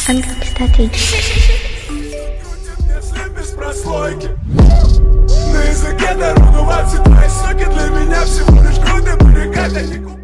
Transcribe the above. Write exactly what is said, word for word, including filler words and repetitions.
Ангел-предатель. На языке народу двадцать твои соки для меня всего лишь груды, баррикады.